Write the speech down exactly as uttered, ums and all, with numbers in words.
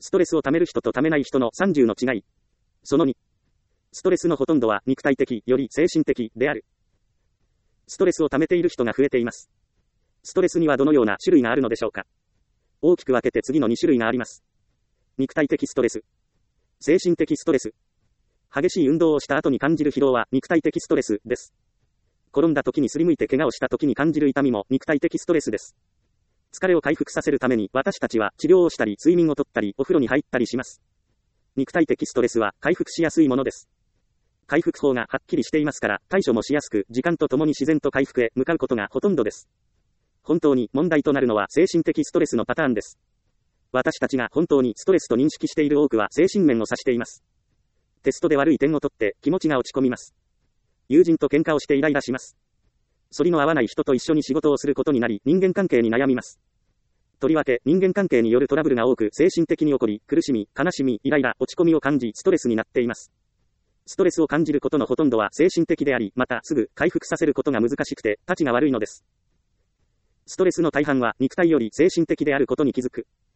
ストレスを溜める人と溜めない人のさんじゅうの違い。そのに。ストレスのほとんどは肉体的より精神的である。ストレスを溜めている人が増えています。ストレスにはどのような種類があるのでしょうか。大きく分けて次のに種類があります。肉体的ストレス。精神的ストレス。激しい運動をした後に感じる疲労は肉体的ストレスです。転んだ時にすりむいて怪我をした時に感じる痛みも肉体的ストレスです。疲れを回復させるために私たちは治療をしたり睡眠をとったりお風呂に入ったりします。肉体的ストレスは回復しやすいものです。回復法がはっきりしていますから対処もしやすく時間とともに自然と回復へ向かうことがほとんどです。本当に問題となるのは精神的ストレスのパターンです。私たちが本当にストレスと認識している多くは精神面を指しています。テストで悪い点を取って気持ちが落ち込みます。友人と喧嘩をしてイライラします。反りの合わない人と一緒に仕事をすることになり人間関係に悩みます。とりわけ人間関係によるトラブルが多く精神的に起こり苦しみ、悲しみ、イライラ、落ち込みを感じストレスになっています。ストレスを感じることのほとんどは精神的であり、またすぐ回復させることが難しくて、たちが悪いのです。ストレスの大半は肉体より精神的であることに気づく。